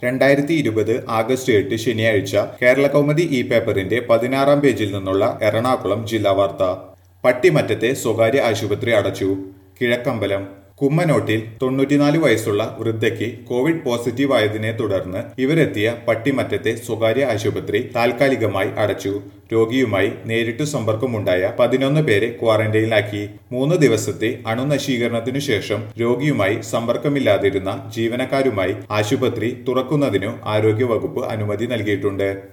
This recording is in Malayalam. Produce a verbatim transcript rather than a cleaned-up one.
രണ്ടായിരത്തി ഇരുപത് ആഗസ്റ്റ് എട്ട് ശനിയാഴ്ച കേരളകൗമുദി ഇ പേപ്പറിന്റെ പതിനാറാം പേജിൽ നിന്നുള്ള എറണാകുളം ജില്ലാ വാർത്ത. പട്ടിമറ്റത്തെ സ്വകാര്യ ആശുപത്രി അടച്ചു. കിഴക്കമ്പലം കുമ്മനോട്ടിൽ തൊണ്ണൂറ്റിനാല് വയസ്സുള്ള വൃദ്ധയ്ക്ക് കോവിഡ് പോസിറ്റീവ് ആയതിനെ തുടർന്ന് ഇവരെത്തിയ പട്ടിമറ്റത്തെ സ്വകാര്യ ആശുപത്രി താൽക്കാലികമായി അടച്ചു. രോഗിയുമായി നേരിട്ടു സമ്പർക്കമുണ്ടായ പതിനൊന്ന് പേരെ ക്വാറന്റൈനിലാക്കി. മൂന്ന് ദിവസത്തെ അണുനശീകരണത്തിനു ശേഷം രോഗിയുമായി സമ്പർക്കമില്ലാതിരുന്ന ജീവനക്കാരുമായി ആശുപത്രി തുറക്കുന്നതിനു ആരോഗ്യവകുപ്പ് അനുമതി നൽകിയിട്ടുണ്ട്.